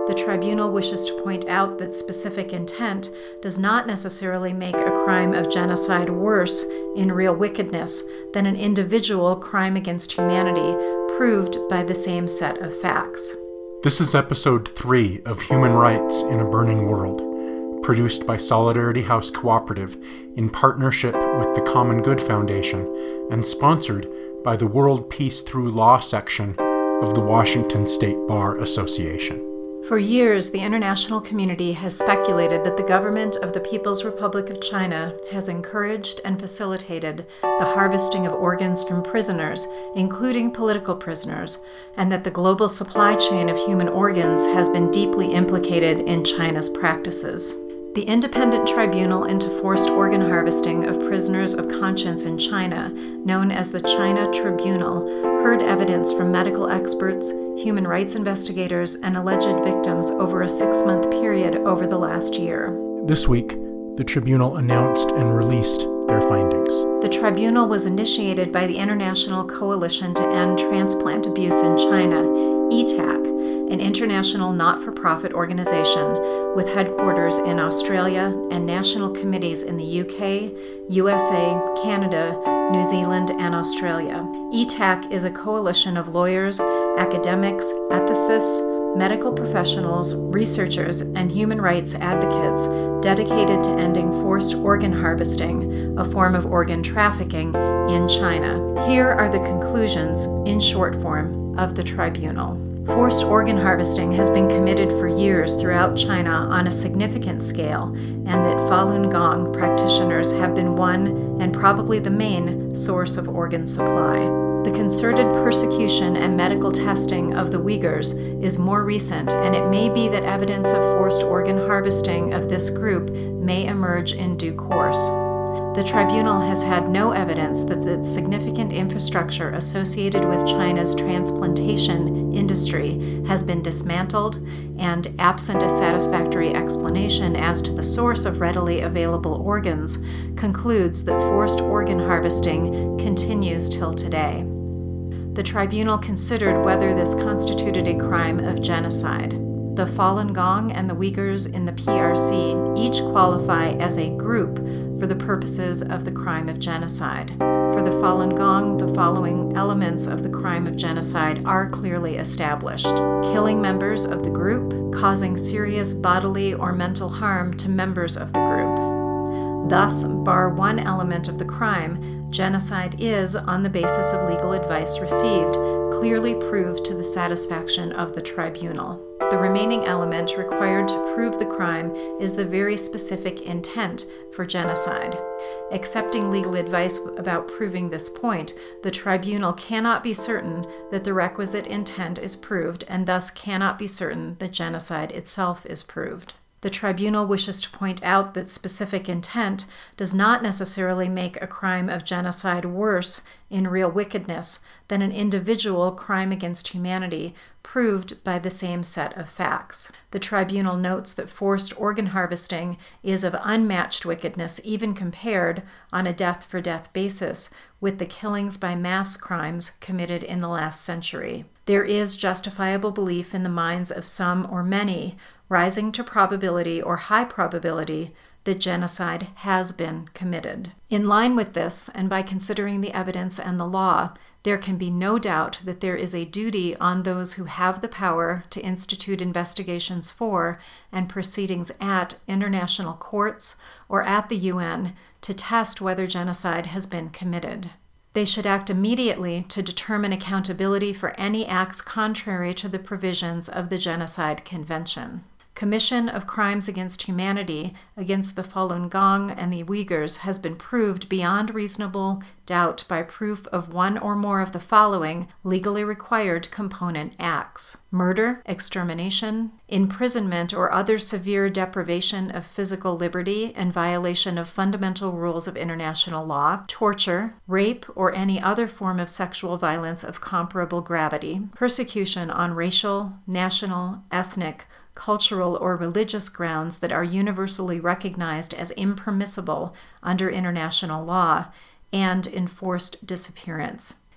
The tribunal wishes to point out that specific intent does not necessarily make a crime of genocide worse in real wickedness than an individual crime against humanity proved by the same set of facts. This is episode 3 of Human Rights in a Burning World, produced by Solidarity House Cooperative in partnership with the Common Good Foundation and sponsored by the World Peace Through Law section of the Washington State Bar Association. For years, the international community has speculated that the government of the People's Republic of China has encouraged and facilitated the harvesting of organs from prisoners, including political prisoners, and that the global supply chain of human organs has been deeply implicated in China's practices. The Independent Tribunal into Forced Organ Harvesting of Prisoners of Conscience in China, known as the China Tribunal, heard evidence from medical experts, human rights investigators, and alleged victims over a 6-month period over the last year. This week, the tribunal announced and released their findings. The tribunal was initiated by the International Coalition to End Transplant Abuse in China, ETAC, an international not-for-profit organization with headquarters in Australia and national committees in the UK, USA, Canada, New Zealand, and Australia. ETAC is a coalition of lawyers, academics, ethicists, medical professionals, researchers, and human rights advocates dedicated to ending forced organ harvesting, a form of organ trafficking, in China. Here are the conclusions, in short form, of the tribunal. Forced organ harvesting has been committed for years throughout China on a significant scale, and that Falun Gong practitioners have been one, and probably the main, source of organ supply. The concerted persecution and medical testing of the Uyghurs is more recent, and it may be that evidence of forced organ harvesting of this group may emerge in due course. The tribunal has had no evidence that the significant infrastructure associated with China's transplantation industry has been dismantled, and absent a satisfactory explanation as to the source of readily available organs, concludes that forced organ harvesting continues till today. The tribunal considered whether this constituted a crime of genocide. The Falun Gong and the Uyghurs in the PRC each qualify as a group for the purposes of the crime of genocide. For the Falun Gong, the following elements of the crime of genocide are clearly established: killing members of the group, causing serious bodily or mental harm to members of the group. Thus, bar one element of the crime, genocide is, on the basis of legal advice received, clearly proved to the satisfaction of the tribunal. The remaining element required to prove the crime is the very specific intent for genocide. Accepting legal advice about proving this point, the tribunal cannot be certain that the requisite intent is proved, and thus cannot be certain that genocide itself is proved. The tribunal wishes to point out that specific intent does not necessarily make a crime of genocide worse in real wickedness than an individual crime against humanity proved by the same set of facts. The tribunal notes that forced organ harvesting is of unmatched wickedness, even compared, on a death-for-death basis, with the killings by mass crimes committed in the last century. There is justifiable belief in the minds of some or many, rising to probability or high probability, that genocide has been committed. In line with this, and by considering the evidence and the law, there can be no doubt that there is a duty on those who have the power to institute investigations for and proceedings at international courts or at the UN to test whether genocide has been committed. They should act immediately to determine accountability for any acts contrary to the provisions of the Genocide Convention. Commission of crimes against humanity against the Falun Gong and the Uyghurs has been proved beyond reasonable doubt by proof of one or more of the following legally required component acts: murder, extermination, imprisonment or other severe deprivation of physical liberty and violation of fundamental rules of international law, torture, rape, or any other form of sexual violence of comparable gravity, persecution on racial, national, ethnic, cultural, or religious grounds that are universally recognized as impermissible under international law, and enforced disappearance.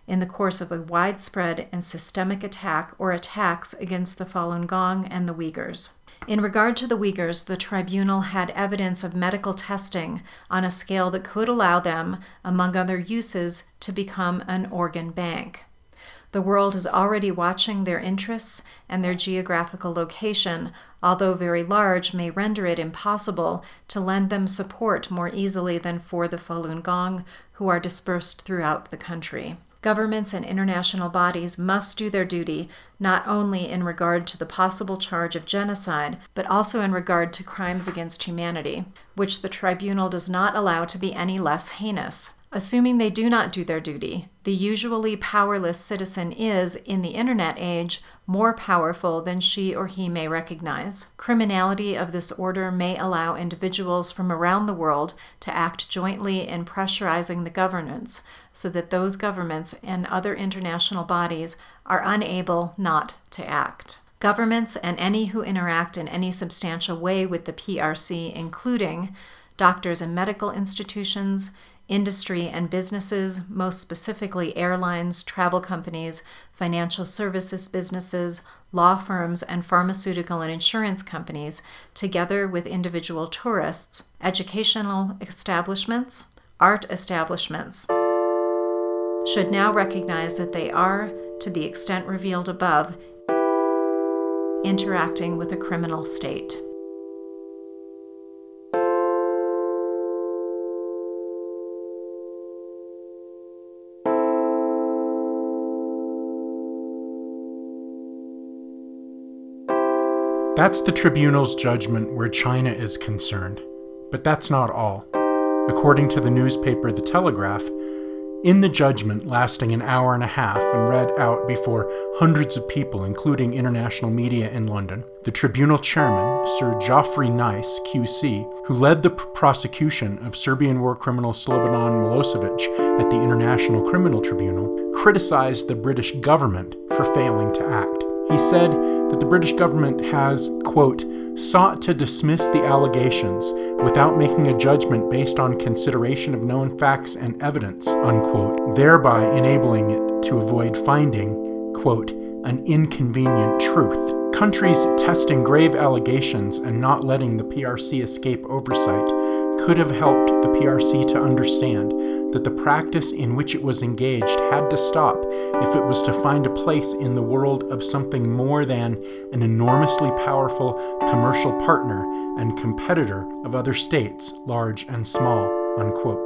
in the course of a widespread and systemic attack or attacks against the Falun Gong and the Uyghurs. In regard to the Uyghurs, the tribunal had evidence of medical testing on a scale that could allow them, among other uses, to become an organ bank. The world is already watching their interests, and their geographical location, although very large, may render it impossible to lend them support more easily than for the Falun Gong, who are dispersed throughout the country. Governments and international bodies must do their duty, not only in regard to the possible charge of genocide, but also in regard to crimes against humanity, which the tribunal does not allow to be any less heinous. Assuming they do not do their duty, the usually powerless citizen is, in the internet age, more powerful than she or he may recognize. Criminality of this order may allow individuals from around the world to act jointly in pressurizing the governments, so that those governments and other international bodies are unable not to act. Governments and any who interact in any substantial way with the PRC, including doctors and medical institutions, industry and businesses, most specifically airlines, travel companies, financial services businesses, law firms, and pharmaceutical and insurance companies, together with individual tourists, educational establishments, art establishments, should now recognize that they are, to the extent revealed above, interacting with a criminal state. That's the tribunal's judgment where China is concerned. But that's not all. According to the newspaper The Telegraph, in the judgment lasting an hour and a half and read out before hundreds of people, including international media in London, the tribunal chairman, Sir Geoffrey Nice, QC, who led the prosecution of Serbian war criminal Slobodan Milosevic at the International Criminal Tribunal, criticized the British government for failing to act. He said that the British government has, quote, sought to dismiss the allegations without making a judgment based on consideration of known facts and evidence, unquote, thereby enabling it to avoid finding, quote, an inconvenient truth. Countries testing grave allegations and not letting the PRC escape oversight could have helped the PRC to understand that the practice in which it was engaged had to stop if it was to find a place in the world of something more than an enormously powerful commercial partner and competitor of other states, large and small, unquote.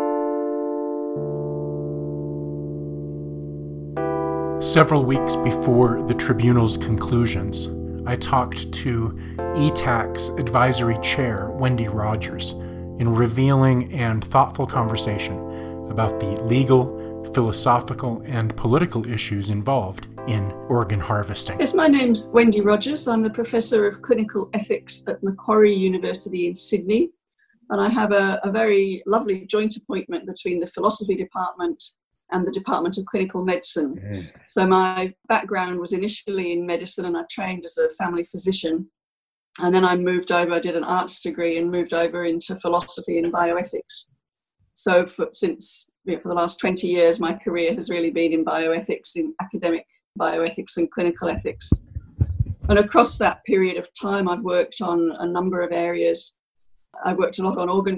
Several weeks before the tribunal's conclusions, I talked to ETAC's advisory chair, Wendy Rogers, in a revealing and thoughtful conversation about the legal, philosophical, and political issues involved in organ harvesting. Yes, my name's Wendy Rogers. I'm the Professor of Clinical Ethics at Macquarie University in Sydney, and I have a very lovely joint appointment between the Philosophy Department and the Department of Clinical Medicine. So my background was initially in medicine, and I trained as a family physician. And then I moved over, I did an arts degree and moved over into philosophy and bioethics. So for the last 20 years, my career has really been in bioethics, in academic bioethics and clinical ethics. And across that period of time, I've worked on a number of areas. I worked a lot on organ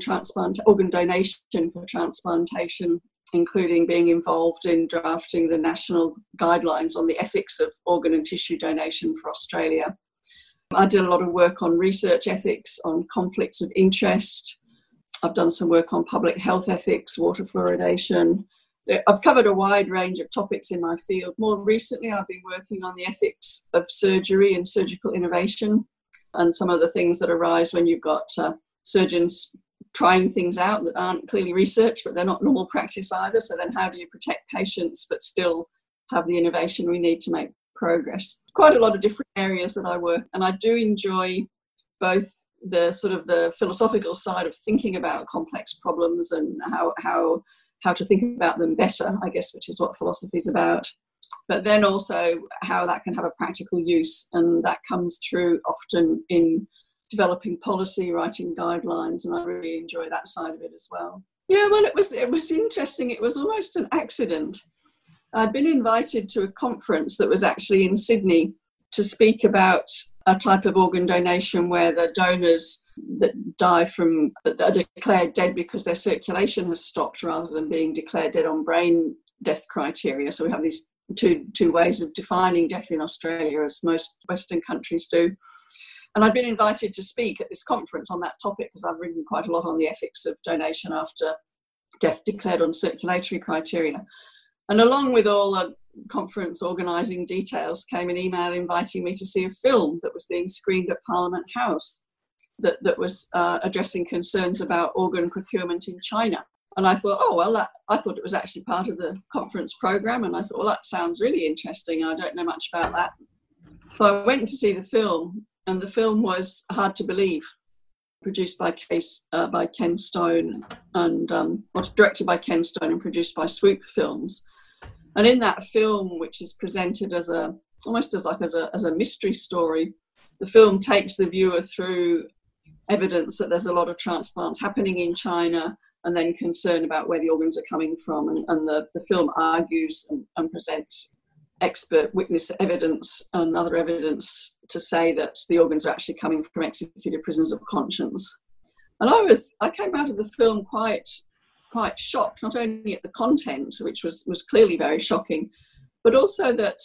donation for transplantation, including being involved in drafting the national guidelines on the ethics of organ and tissue donation for Australia. I did a lot of work on research ethics, on conflicts of interest. I've done some work on public health ethics, water fluoridation. I've covered a wide range of topics in my field. More recently, I've been working on the ethics of surgery and surgical innovation, and some of the things that arise when you've got surgeons trying things out that aren't clearly researched, but they're not normal practice either. So then how do you protect patients but still have the innovation we need to make progress? Quite a lot of different areas that I work, and I do enjoy both the sort of the philosophical side of thinking about complex problems and how to think about them better, I guess, which is what philosophy is about. But then also how that can have a practical use, and that comes through often in developing policy, writing guidelines, and I really enjoy that side of it as well. Yeah, well, it was interesting. It was almost an accident. I'd been invited to a conference that was actually in Sydney to speak about a type of organ donation where the donors that die from, that are declared dead because their circulation has stopped rather than being declared dead on brain death criteria. So we have these two ways of defining death in Australia, as most Western countries do. And I'd been invited to speak at this conference on that topic because I've written quite a lot on the ethics of donation after death declared on circulatory criteria. And along with all the conference organising details came an email inviting me to see a film that was being screened at Parliament House that was addressing concerns about organ procurement in China. And I thought, I thought it was actually part of the conference programme, and I thought, well, that sounds really interesting. I don't know much about that. So I went to see the film, and the film was Hard to Believe, produced by Ken Stone, and directed by Ken Stone and produced by Swoop Films. And in that film, which is presented as almost as a mystery story, the film takes the viewer through evidence that there's a lot of transplants happening in China, and then concern about where the organs are coming from. And the film argues and presents expert witness evidence and other evidence to say that the organs are actually coming from executed prisoners of conscience. And I came out of the film quite shocked, not only at the content, which was clearly very shocking, but also that,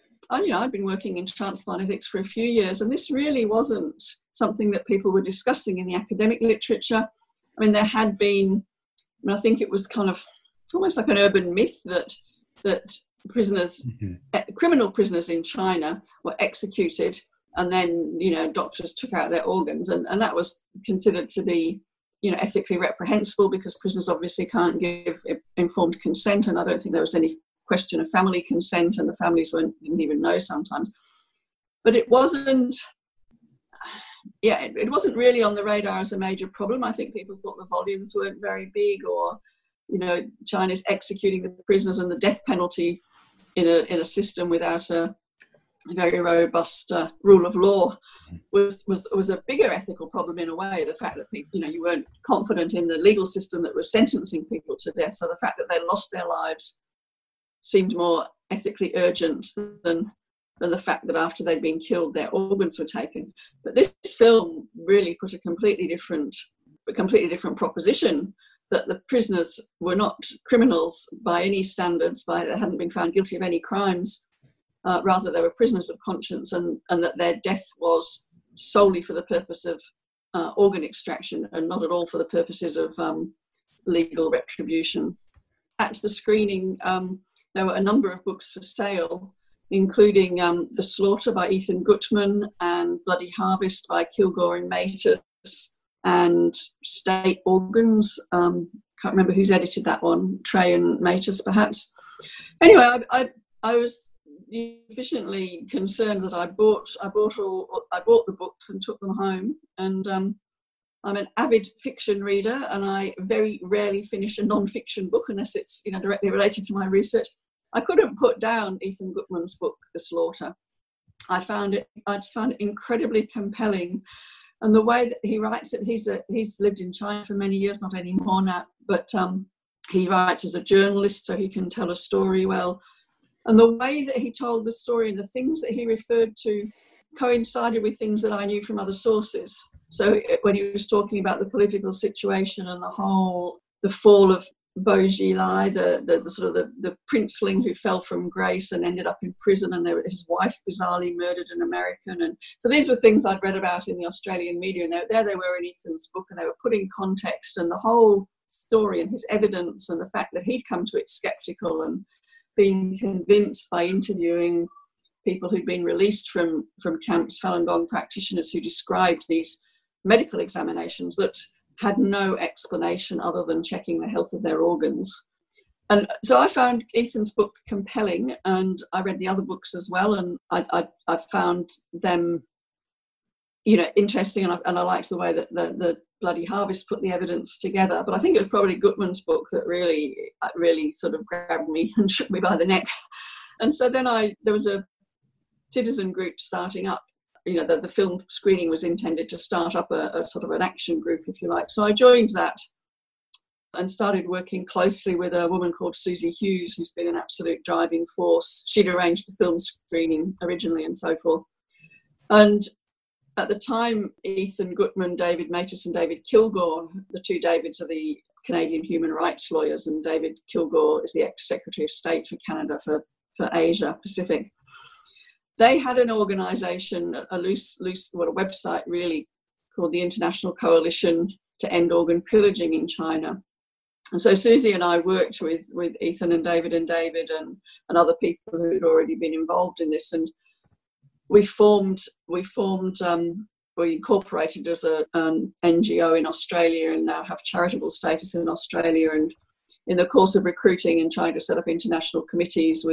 I'd been working in transplant ethics for a few years, and this really wasn't something that people were discussing in the academic literature. I mean, there had been, I think it was it's almost like an urban myth that prisoners, criminal prisoners in China were executed, and then, doctors took out their organs, and that was considered to be, ethically reprehensible because prisoners obviously can't give informed consent, and I don't think there was any question of family consent, and the families didn't even know sometimes. But it wasn't really on the radar as a major problem. I think people thought the volumes weren't very big, or, China's executing the prisoners and the death penalty in a system without a very robust rule of law was a bigger ethical problem in a way. The fact that people, you weren't confident in the legal system that was sentencing people to death. So the fact that they lost their lives seemed more ethically urgent than the fact that after they'd been killed, their organs were taken. But this film really put a completely different proposition, that the prisoners were not criminals by any standards, they hadn't been found guilty of any crimes. Rather, they were prisoners of conscience, and that their death was solely for the purpose of organ extraction and not at all for the purposes of legal retribution. At the screening, there were a number of books for sale, including The Slaughter by Ethan Gutmann and Bloody Harvest by Kilgore and Matus, and State Organs. Can't remember who's edited that one, Trey and Matus perhaps. Anyway, I was sufficiently concerned that I bought the books and took them home. And I'm an avid fiction reader, and I very rarely finish a non-fiction book unless it's directly related to my research. I couldn't put down Ethan Gutmann's book, The Slaughter. I just found it incredibly compelling, and the way that he writes it. He's lived in China for many years, not anymore now, but he writes as a journalist, so he can tell a story well. And the way that he told the story and the things that he referred to coincided with things that I knew from other sources. So when he was talking about the political situation and the fall of Bo Xilai, the princeling who fell from grace and ended up in prison, and his wife bizarrely murdered an American. And so these were things I'd read about in the Australian media, and there they were in Ethan's book, and they were putting context and the whole story and his evidence and the fact that he'd come to it skeptical and been convinced by interviewing people who'd been released from camps, Falun Gong practitioners who described these medical examinations that had no explanation other than checking the health of their organs. And so I found Ethan's book compelling, and I read the other books as well, and I found them interesting, and I liked the way that the Bloody Harvest put the evidence together. But I think it was probably Gutmann's book that really sort of grabbed me and shook me by the neck. And so then there was a citizen group starting up. The film screening was intended to start up a sort of an action group, if you like. So I joined that, and started working closely with a woman called Susie Hughes, who's been an absolute driving force. She'd arranged the film screening originally and so forth. And at the time, Ethan Gutmann, David Matas and David Kilgour, the two Davids are the Canadian human rights lawyers, and David Kilgour is the ex-Secretary of State for Canada for Asia Pacific. They had an organisation, a website really, called the International Coalition to End Organ Pillaging in China. And so Susie and I worked with Ethan and David and other people who had already been involved in this, and we incorporated as an NGO in Australia and now have charitable status in Australia. And in the course of recruiting and trying to set up international committees,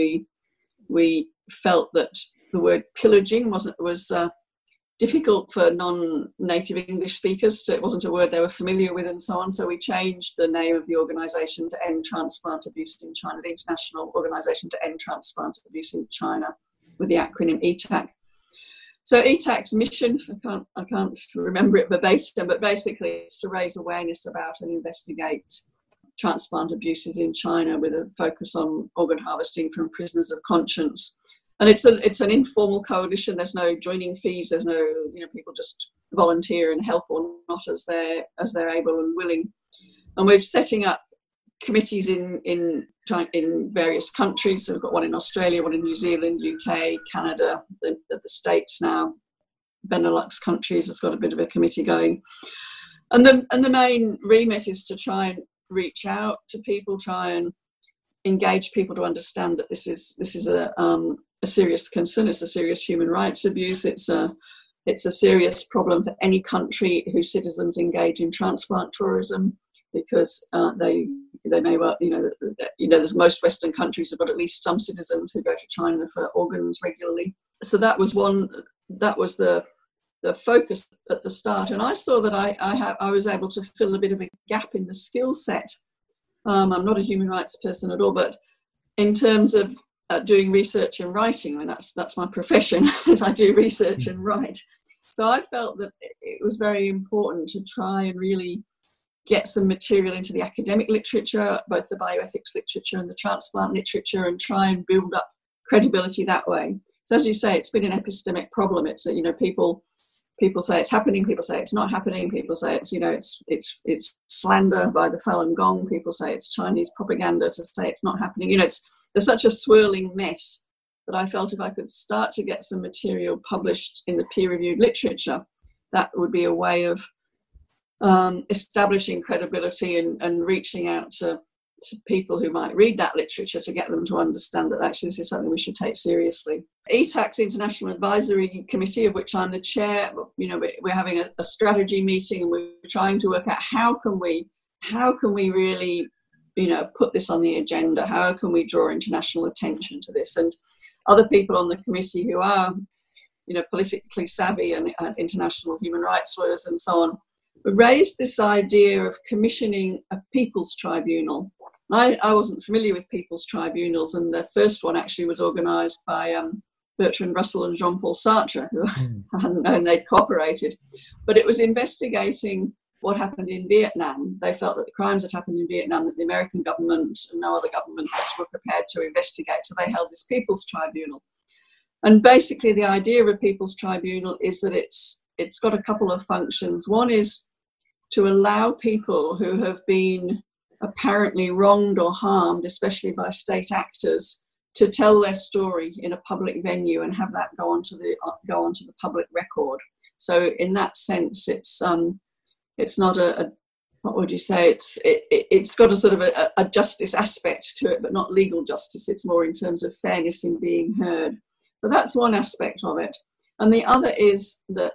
we felt that the word pillaging was difficult for non-native English speakers, so it wasn't a word they were familiar with and so on. So we changed the name of the organisation to End Transplant Abuse in China, the International Organisation to End Transplant Abuse in China, with the acronym ETAC. So ETAC's mission, I can't remember it verbatim, but basically it's to raise awareness about and investigate transplant abuses in China with a focus on organ harvesting from prisoners of conscience. And it's an informal coalition. There's no joining fees. There's no, people just volunteer and help or not as they're able and willing. And we're setting up committees in various countries. So we've got one in Australia, one in New Zealand, UK, Canada, the States now, Benelux countries has got a bit of a committee going. And the main remit is to try and reach out to people, try and engage people to understand that this is a serious concern. It's a serious human rights abuse. It's a serious problem for any country whose citizens engage in transplant tourism, because they may well, there's most Western countries have got at least some citizens who go to China for organs regularly. So that was the focus at the start. And I saw that I was able to fill a bit of a gap in the skill set. I'm not a human rights person at all, but in terms of doing research and writing, and that's my profession, as I do research and write. So I felt that it was very important to try and really get some material into the academic literature, both the bioethics literature and the transplant literature, and try and build up credibility that way. So as you say, it's been an epistemic problem. It's that, people say it's happening, people say it's not happening, people say it's slander by the Falun Gong, people say it's Chinese propaganda to say it's not happening. There's such a swirling mess that I felt if I could start to get some material published in the peer-reviewed literature, that would be a way of establishing credibility and reaching out to people who might read that literature to get them to understand that actually this is something we should take seriously. ETAC's International Advisory Committee, of which I'm the chair, we're having a strategy meeting, and we're trying to work out how can we really put this on the agenda, how can we draw international attention to this. And other people on the committee who are politically savvy and international human rights lawyers and so on, we raised this idea of commissioning a people's tribunal. I wasn't familiar with people's tribunals, and the first one actually was organised by Bertrand Russell and Jean-Paul Sartre, who I hadn't known they'd cooperated. But it was investigating what happened in Vietnam. They felt that the crimes that happened in Vietnam that the American government and no other governments were prepared to investigate, so they held this people's tribunal. And basically the idea of a people's tribunal is that it's got a couple of functions. One is to allow people who have been apparently wronged or harmed, especially by state actors, to tell their story in a public venue and have that go onto the public record. So in that sense, it's not a what would you say? It's got a sort of a justice aspect to it, but not legal justice. It's more in terms of fairness in being heard. So that's one aspect of it. And the other is that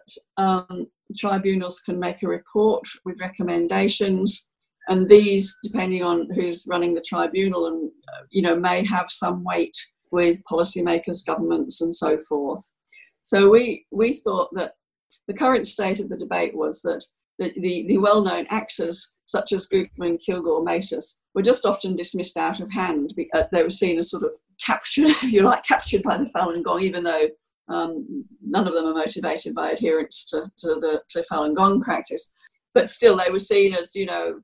tribunals can make a report with recommendations, and these, depending on who's running the tribunal, and may have some weight with policymakers, governments, and so forth. So we thought that the current state of the debate was that the well-known actors, such as Gutmann, Kilgour, Matas, were just often dismissed out of hand. They were seen as sort of captured, if you like, captured by the Falun Gong, even though none of them are motivated by adherence to Falun Gong practice. But still, they were seen as,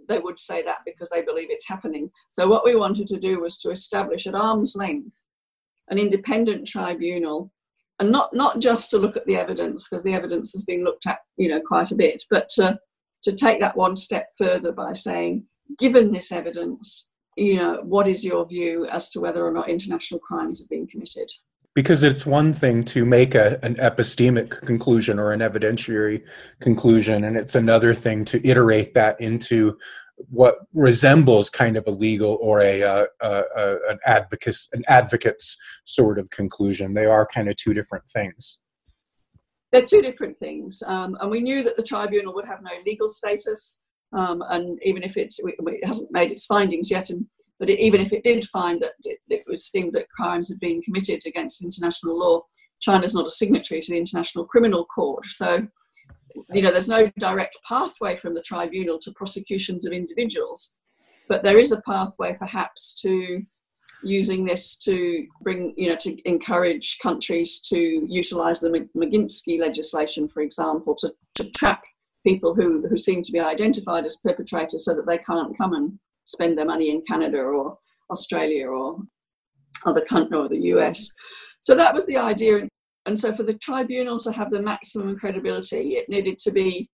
they would say that because they believe it's happening. So what we wanted to do was to establish at arm's length an independent tribunal, and not just to look at the evidence, because the evidence has been looked at, quite a bit, but to take that one step further by saying, given this evidence, what is your view as to whether or not international crimes have been committed? Because it's one thing to make an epistemic conclusion or an evidentiary conclusion, and it's another thing to iterate that into what resembles kind of a legal or an advocate's sort of conclusion. They are kind of two different things. They're two different things, and we knew that the tribunal would have no legal status, and even if it hasn't made its findings yet, but even if it did find that it was seemed that crimes had been committed against international law, China's not a signatory to the International Criminal Court. So, there's no direct pathway from the tribunal to prosecutions of individuals, but there is a pathway perhaps to using this to bring, to encourage countries to utilise the Magnitsky legislation, for example, to trap people who seem to be identified as perpetrators so that they can't come and spend their money in Canada or Australia or other country or the US. So that was the idea. And so for the tribunal to have the maximum credibility, it needed to be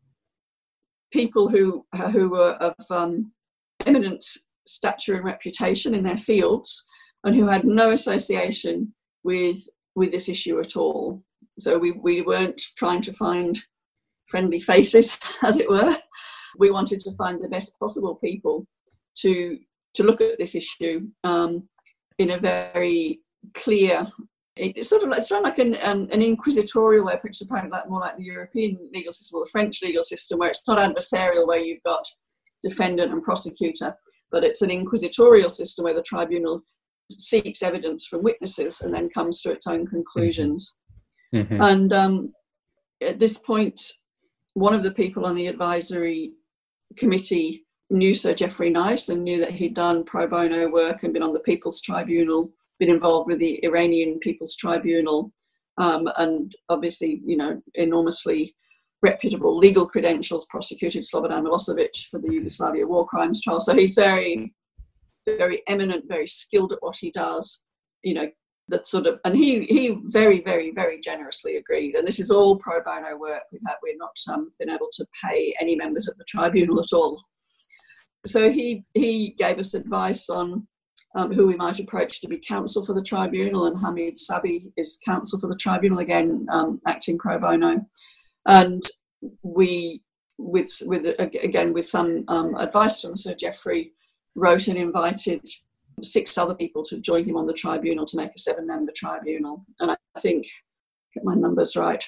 people who were of eminent stature and reputation in their fields and who had no association with this issue at all. So we weren't trying to find friendly faces, as it were. We wanted to find the best possible people to look at this issue in a very clear. It's like an inquisitorial way, which is apparently more like the European legal system or the French legal system, where it's not adversarial, where you've got defendant and prosecutor, but it's an inquisitorial system where the tribunal seeks evidence from witnesses and then comes to its own conclusions. Mm-hmm. And at this point, one of the people on the advisory committee knew Sir Geoffrey Nice and knew that he'd done pro bono work and been on the People's Tribunal, been involved with the Iranian People's Tribunal, and obviously, enormously reputable legal credentials, prosecuted Slobodan Milosevic for the Yugoslavia war crimes trial. So he's very, very eminent, very skilled at what he does, that sort of, and he very, very, very generously agreed. And this is all pro bono work. We're not been able to pay any members of the tribunal at all. So he gave us advice on who we might approach to be counsel for the tribunal, and Hamid Sabi is counsel for the tribunal, again acting pro bono. And we, with some advice from Sir Geoffrey, wrote and invited 6 other people to join him on the tribunal to make a 7-member tribunal. And I think, get my numbers right,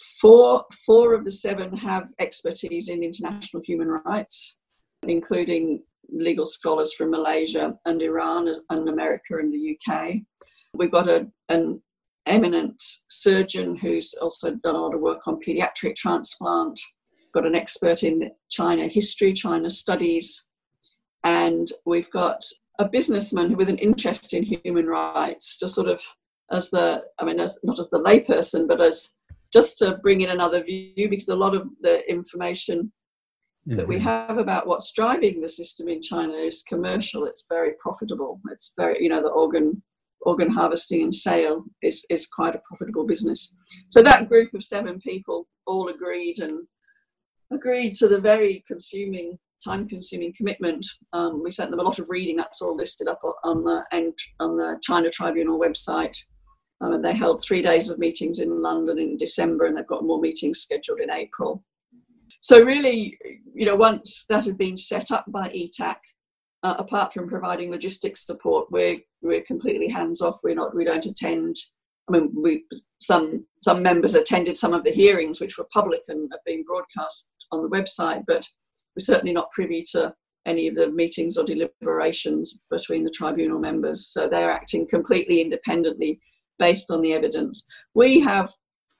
4 of the 7 have expertise in international human rights, including legal scholars from Malaysia and Iran and America and the UK. We've got an eminent surgeon who's also done a lot of work on paediatric transplant, got an expert in China history, China studies, and we've got a businessman with an interest in human rights, to sort of as not as the layperson, but as just to bring in another view, because a lot of the information that we have about what's driving the system in China is commercial. It's very profitable. It's very, the organ harvesting and sale is quite a profitable business. So that group of 7 people all agreed to the very time-consuming commitment. We sent them a lot of reading. That's all listed up on the China Tribunal website. And they held 3 days of meetings in London in December, and they've got more meetings scheduled in April. So really, once that had been set up by ETAC, apart from providing logistics support, we're completely hands off. We don't attend. Some members attended some of the hearings, which were public and have been broadcast on the website, but we're certainly not privy to any of the meetings or deliberations between the tribunal members. So they're acting completely independently based on the evidence. We have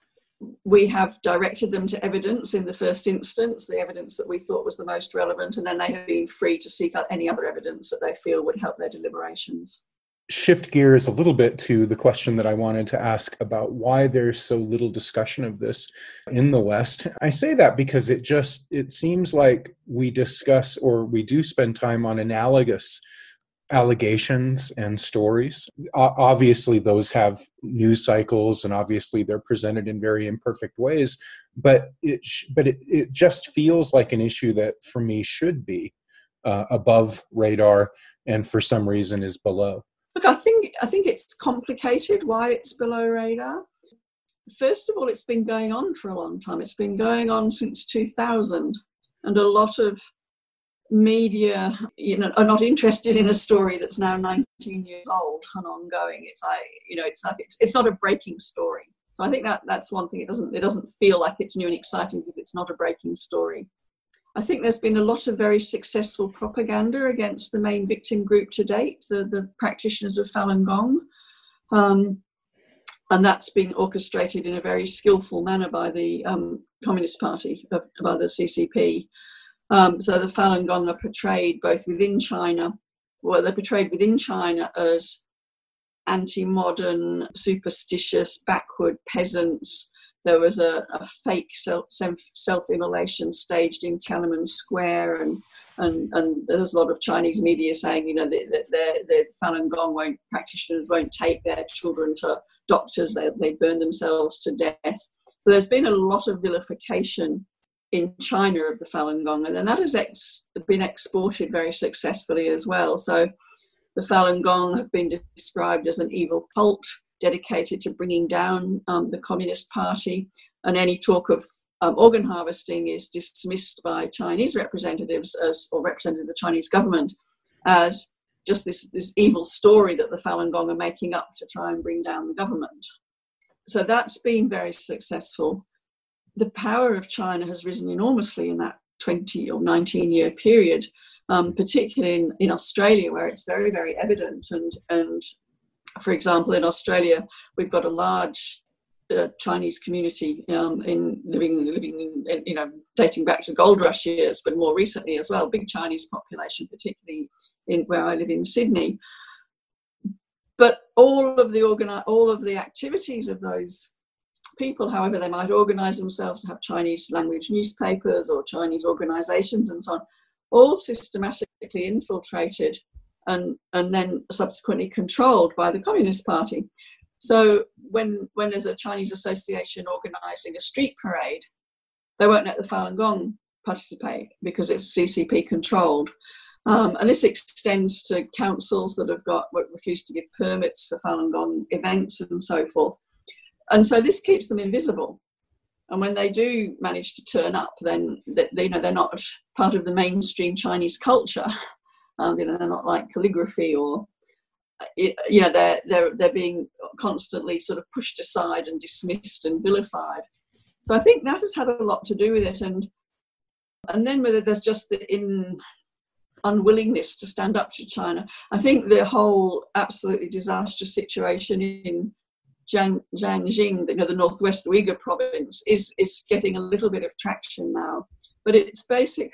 directed them to evidence in the first instance, the evidence that we thought was the most relevant, and then they have been free to seek out any other evidence that they feel would help their deliberations. shift gears a little bit to the question that I wanted to ask about why there's so little discussion of this in the West. I say that because it seems like we discuss, or we do spend time on, analogous allegations and stories. Obviously, those have news cycles, and obviously they're presented in very imperfect ways, but it just feels like an issue that for me should be above radar, and for some reason is below. Look, I think it's complicated why it's below radar. First of all, it's been going on for a long time. It's been going on since 2000, and a lot of media, are not interested in a story that's now 19 years old and ongoing. It's not a breaking story. So I think that's one thing. It doesn't feel like it's new and exciting because it's not a breaking story. I think there's been a lot of very successful propaganda against the main victim group to date, the practitioners of Falun Gong. And that's been orchestrated in a very skillful manner by the Communist Party, by the CCP. So the Falun Gong are portrayed both within China, they're portrayed within China as anti-modern, superstitious, backward peasants. There was a fake self-immolation staged in Tiananmen Square, and there was a lot of Chinese media saying, the Falun Gong practitioners won't take their children to doctors, they burn themselves to death. So there's been a lot of vilification in China of the Falun Gong, and then that has been exported very successfully as well. So the Falun Gong have been described as an evil cult, dedicated to bringing down the Communist Party, and any talk of organ harvesting is dismissed by Chinese representatives or representative of the Chinese government as just this evil story that the Falun Gong are making up to try and bring down the government. So that's been very successful. The power of China has risen enormously in that 20 or 19-year period, particularly in Australia, where it's very, very evident. And for example, in Australia, we've got a large Chinese community living in, dating back to gold rush years, but more recently as well, big Chinese population, particularly in where I live in Sydney. But all of the activities of those people, however they might organise themselves to have Chinese language newspapers or Chinese organisations and so on, all systematically infiltrated and then subsequently controlled by the Communist Party. So when there's a Chinese association organising a street parade, they won't let the Falun Gong participate because it's CCP controlled. And this extends to councils that have refused to give permits for Falun Gong events and so forth. And so this keeps them invisible. And when they do manage to turn up, then they're not part of the mainstream Chinese culture. They're not like calligraphy, or they're being constantly sort of pushed aside and dismissed and vilified. So I think that has had a lot to do with it. And then whether there's just the unwillingness to stand up to China. I think the whole absolutely disastrous situation in Jiangxing, the northwest Uyghur province, is getting a little bit of traction now. But it's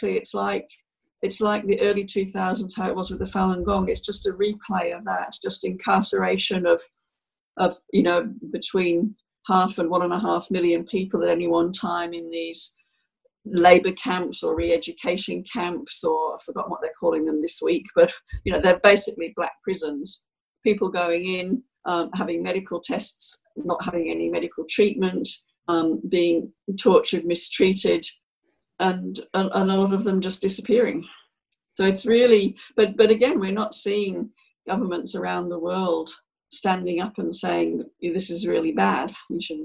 like the early 2000s, how it was with the Falun Gong. It's just a replay of that, just incarceration of between 0.5 and 1.5 million people at any one time in these labour camps or re-education camps, or I've forgotten what they're calling them this week, but they're basically black prisons. People going in, having medical tests, not having any medical treatment, being tortured, mistreated, and a lot of them just disappearing. So it's really, but again, we're not seeing governments around the world standing up and saying, this is really bad. You should,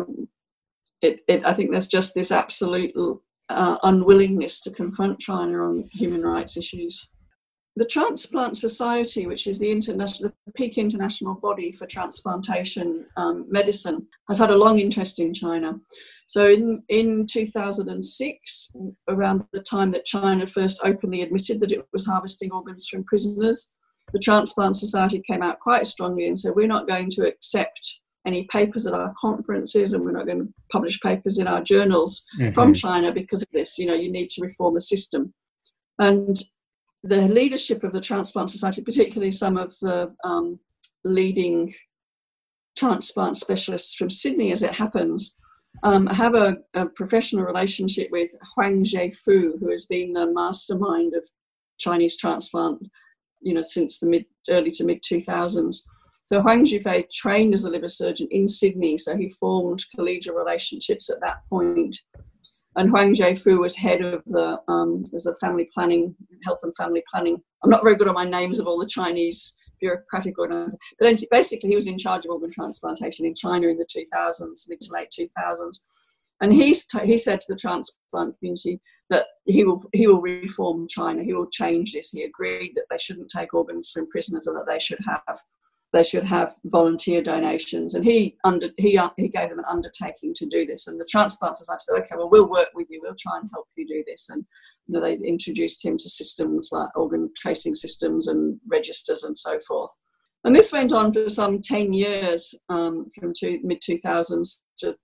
I think there's just this absolute unwillingness to confront China on human rights issues. The Transplant Society, which is the peak international body for transplantation medicine, has had a long interest in China. So in 2006, around the time that China first openly admitted that it was harvesting organs from prisoners, the Transplant Society came out quite strongly and said, we're not going to accept any papers at our conferences, and we're not going to publish papers in our journals from China because of this. You need to reform the system. And the leadership of the Transplant Society, particularly some of the leading transplant specialists from Sydney, as it happens, have a professional relationship with Huang Zhefu, who has been the mastermind of Chinese transplant, since the early to mid 2000s. So Huang Zhefu trained as a liver surgeon in Sydney, so he formed collegial relationships at that point. And Huang Zhefu was head of the family planning, health and family planning. I'm not very good on my names of all the Chinese bureaucratic organizations, but basically he was in charge of organ transplantation in China in the 2000s, mid to late 2000s. And he said to the transplant community that he will reform China. He will change this. He agreed that they shouldn't take organs from prisoners and that they should have volunteer donations. And he gave them an undertaking to do this. And the Transplant Society said, okay, well, we'll work with you. We'll try and help you do this. And they introduced him to systems like organ tracing systems and registers and so forth. And this went on for some 10 years, from mid-2000s to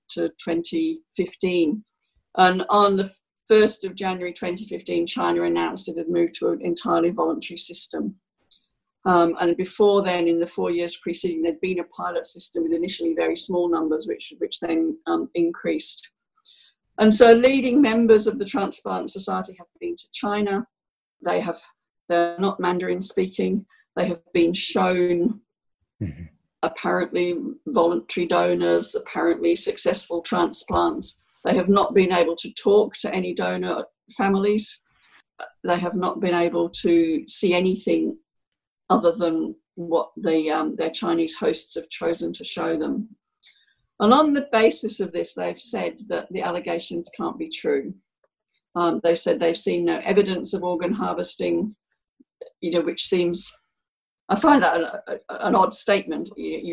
2015. And on the 1st of January 2015, China announced it had moved to an entirely voluntary system. And before then, in the 4 years preceding, there'd been a pilot system with initially very small numbers, which then increased. And so leading members of the Transplant Society have been to China. They're not Mandarin speaking. They have been shown apparently voluntary donors, apparently successful transplants. They have not been able to talk to any donor families. They have not been able to see anything other than what their Chinese hosts have chosen to show them. And on the basis of this, they've said that the allegations can't be true. They've said they've seen no evidence of organ harvesting, which seems, I find that an odd statement.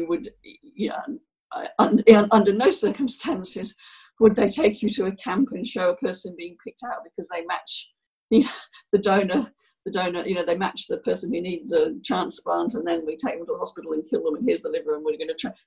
Under no circumstances would they take you to a camp and show a person being picked out because they match the donor, they match the person who needs a transplant, and then we take them to the hospital and kill them, and here's the liver, and we're going to try.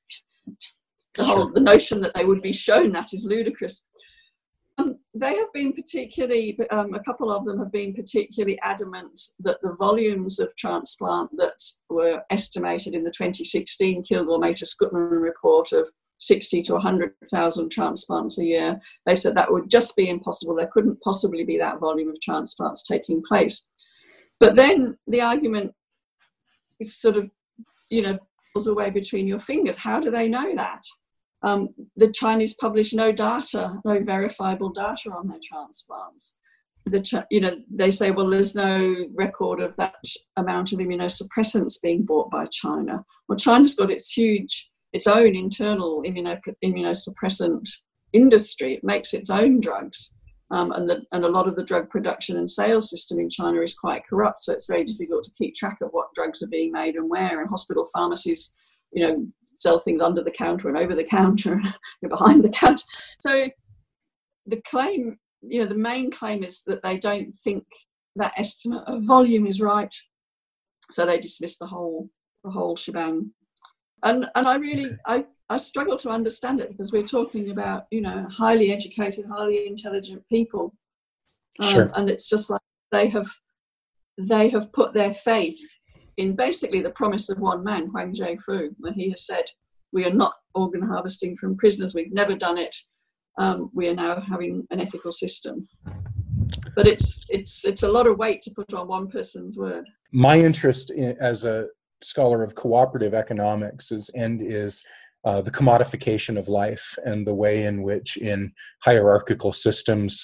The notion that they would be shown that is ludicrous. They have been a couple of them have been particularly adamant that the volumes of transplant that were estimated in the 2016 Kilgore-Matus-Gutman report of 60 to 100,000 transplants a year, they said that would just be impossible. There couldn't possibly be that volume of transplants taking place. But then the argument is sort of, pulls away between your fingers. How do they know that? The Chinese publish no data, no verifiable data on their transplants. They say, well, there's no record of that amount of immunosuppressants being bought by China. Well, China's got its own internal immunosuppressant industry. It makes its own drugs. And a lot of the drug production and sales system in China is quite corrupt, so it's very difficult to keep track of what drugs are being made and where. And hospital pharmacies, sell things under the counter and over the counter and behind the counter. So the claim, the main claim is that they don't think that estimate of volume is right, so they dismiss the whole shebang. And I struggle to understand it, because we're talking about, highly educated, highly intelligent people. Sure. And it's just like they have put their faith in basically the promise of one man, Huang Zhefu, when he has said, we are not organ harvesting from prisoners. We've never done it. We are now having an ethical system. But it's a lot of weight to put on one person's word. My interest as a scholar of cooperative economics is the commodification of life, and the way in which in hierarchical systems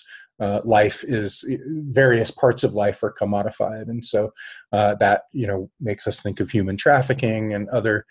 various parts of life are commodified. And so that makes us think of human trafficking and other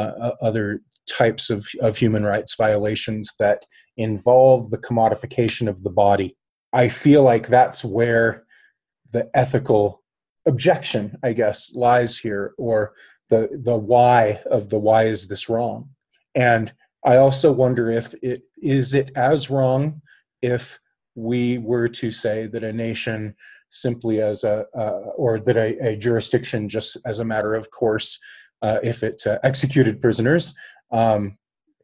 types of human rights violations that involve the commodification of the body. I feel like that's where the ethical objection, I guess, lies here, or the why is this wrong? And I also wonder if it is as wrong if we were to say that a nation simply or that a jurisdiction just as a matter of course, if it executed prisoners in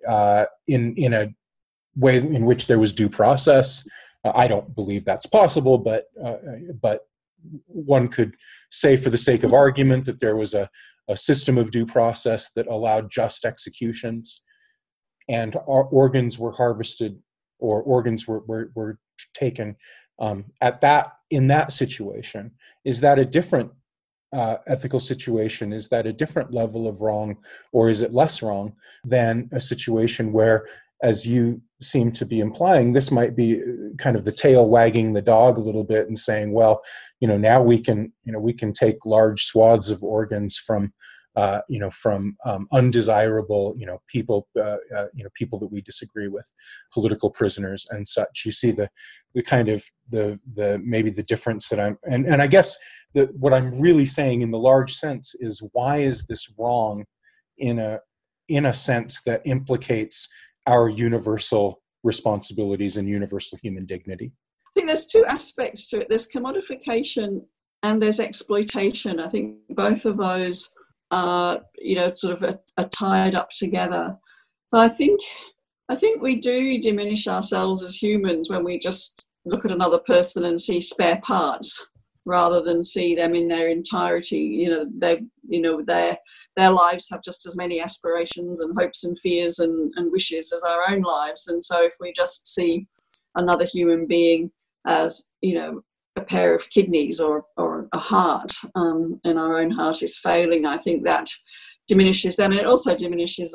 a way in which there was due process. I don't believe that's possible, but one could say, for the sake of argument, that there was a a system of due process that allowed just executions, and our organs were harvested or organs were taken in that situation. Is that a different ethical situation? Is that a different level of wrong, or is it less wrong than a situation where, as you seem to be implying, this might be kind of the tail wagging the dog a little bit and saying, well, now we can take large swaths of organs from undesirable, people, people that we disagree with, political prisoners and such. You see the kind of the maybe the difference that and I guess what I'm really saying in the large sense is, why is this wrong in a sense that implicates our universal responsibilities and universal human dignity? I think there's two aspects to it. There's commodification and there's exploitation. I think both of those are tied up together. So I think we do diminish ourselves as humans when we just look at another person and see spare parts, rather than see them in their entirety. Their lives have just as many aspirations and hopes and fears and wishes as our own lives. And so if we just see another human being as, a pair of kidneys or a heart, and our own heart is failing, I think that diminishes them. And it also diminishes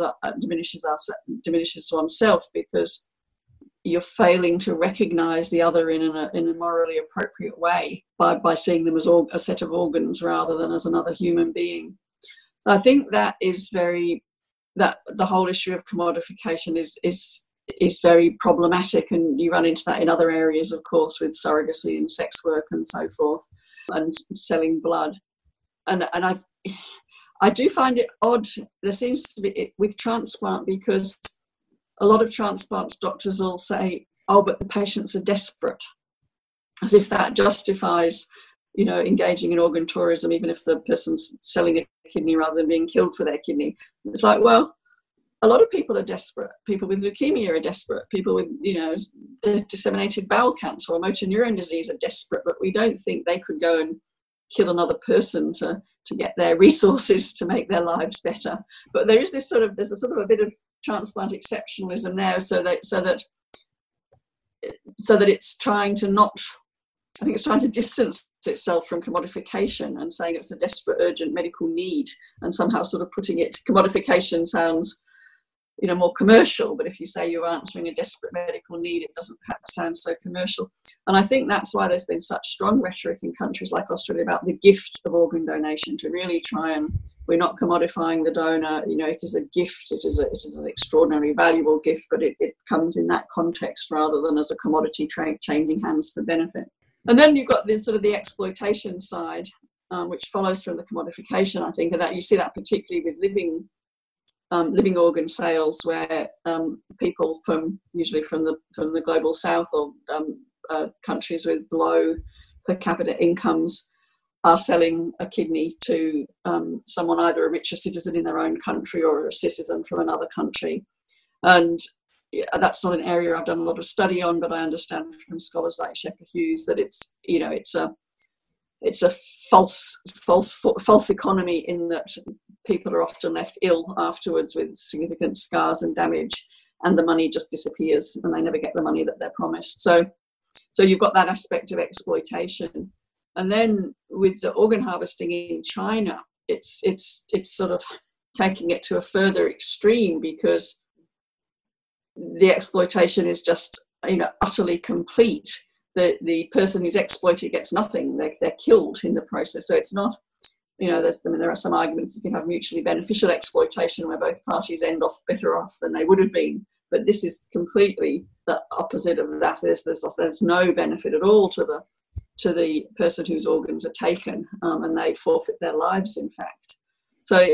oneself, because you're failing to recognize the other in a morally appropriate way by seeing them as a set of organs rather than as another human being. So I think that the whole issue of commodification is very problematic, and you run into that in other areas, of course, with surrogacy and sex work and so forth, and selling blood. And I do find it odd. There seems to be with transplant, because a lot of transplants doctors will say, oh, but the patients are desperate, as if that justifies, engaging in organ tourism, even if the person's selling a kidney rather than being killed for their kidney. It's like, well, a lot of people are desperate. People with leukemia are desperate. People with, disseminated bowel cancer or motor neuron disease are desperate, but we don't think they could go and kill another person to get their resources to make their lives better. But there's a sort of a bit of transplant exceptionalism there, so that it's trying to distance itself from commodification and saying it's a desperate, urgent medical need, and somehow sort of putting it, commodification sounds, more commercial, but if you say you're answering a desperate medical need, it doesn't perhaps sound so commercial. And I think that's why there's been such strong rhetoric in countries like Australia about the gift of organ donation, to really try and, we're not commodifying the donor, it is a gift, it is an extraordinarily valuable gift, but it comes in that context rather than as a commodity changing hands for benefit. And then you've got this sort of the exploitation side, which follows from the commodification, I think, and that you see that particularly with living organ sales, where people usually from the global south or countries with low per capita incomes are selling a kidney to someone, either a richer citizen in their own country or a citizen from another country. And that's not an area I've done a lot of study on, but I understand from scholars like Shepard Hughes that it's a false economy, in that people are often left ill afterwards with significant scars and damage, and the money just disappears and they never get the money that they're promised. So you've got that aspect of exploitation. And then with the organ harvesting in China, it's sort of taking it to a further extreme, because the exploitation is just, utterly complete. The person who's exploited gets nothing. They're killed in the process. So it's not, there are some arguments you can have mutually beneficial exploitation where both parties end off better off than they would have been. But this is completely the opposite of that. There's no benefit at all to the person whose organs are taken, and they forfeit their lives, in fact. So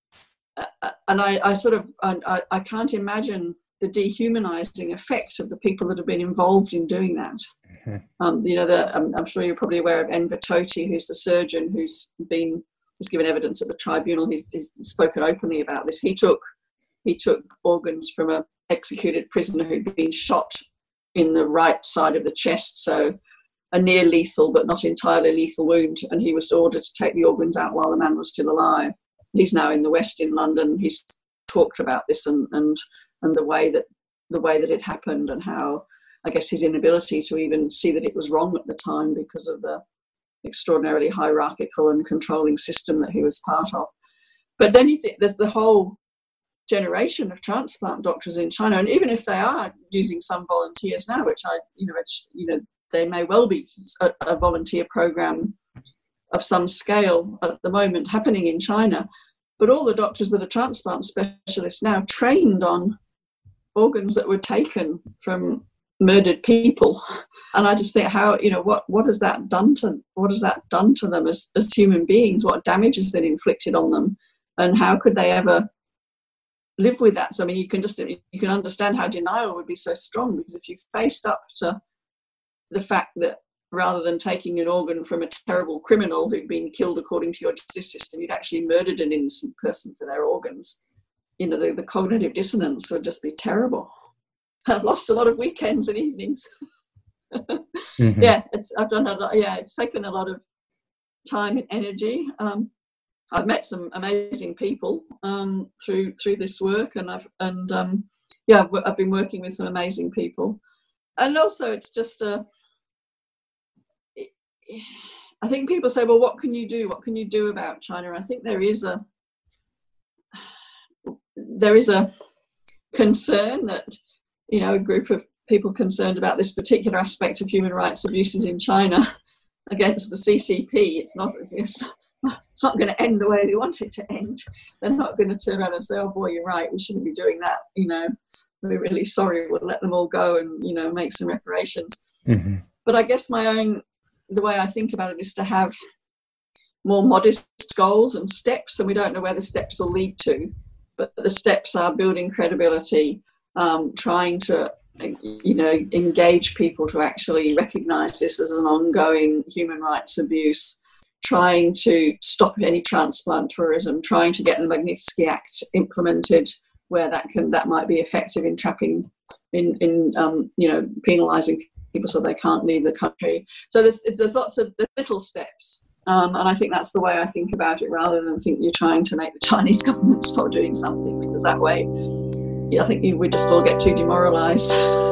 I can't imagine the dehumanizing effect of the people that have been involved in doing that. Mm-hmm. I'm sure you're probably aware of Enver Tohti, who's the surgeon who's given evidence at the tribunal. He's spoken openly about this. He took organs from an executed prisoner who'd been shot in the right side of the chest, so a near lethal but not entirely lethal wound, and he was ordered to take the organs out while the man was still alive. he's now in the West in London. He's talked about this and the way that it happened, and how, I guess, his inability to even see that it was wrong at the time because of the extraordinarily hierarchical and controlling system that he was part of. But then you think there's the whole generation of transplant doctors in China, and even if they are using some volunteers now, which they may well be a volunteer program of some scale at the moment happening in China, but all the doctors that are transplant specialists now trained on organs that were taken from murdered people. And I just think, how, what has that done to them as human beings? What damage has been inflicted on them, and how could they ever live with that? So I mean, you can understand how denial would be so strong, because if you faced up to the fact that rather than taking an organ from a terrible criminal who'd been killed according to your justice system, you'd actually murdered an innocent person for their organs, the cognitive dissonance would just be terrible. I've lost a lot of weekends and evenings. Mm-hmm. It's taken a lot of time and energy. I've met some amazing people through this work, and I've been working with some amazing people. And also, it's just I think people say, well, what can you do? What can you do about China? I think there is a concern that, a group of people concerned about this particular aspect of human rights abuses in China against the CCP. It's not going to end the way we want it to end. They're not going to turn around and say, oh boy, you're right, we shouldn't be doing that. We're really sorry, we'll let them all go and, make some reparations. Mm-hmm. But I guess the way I think about it is to have more modest goals and steps, and we don't know where the steps will lead to, but the steps are building credibility, trying to, engage people to actually recognise this as an ongoing human rights abuse, trying to stop any transplant tourism, trying to get the Magnitsky Act implemented where that might be effective in trapping, in penalising people so they can't leave the country. So there's lots of little steps, and I think that's the way I think about it, rather than think you're trying to make the Chinese government stop doing something, because that way, I think we just all get too demoralised.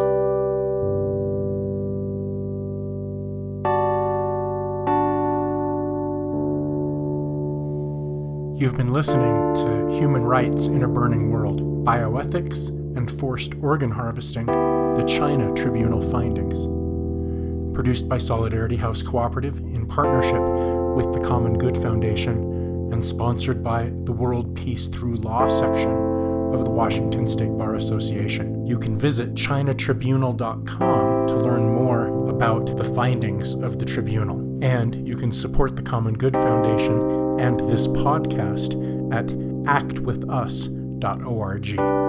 You've been listening to Human Rights in a Burning World, Bioethics and Forced Organ Harvesting, the China Tribunal Findings. Produced by Solidarity House Cooperative in partnership with the Common Good Foundation, and sponsored by the World Peace Through Law section of the Washington State Bar Association. You can visit chinatribunal.com to learn more about the findings of the tribunal. And you can support the Common Good Foundation and this podcast at actwithus.org.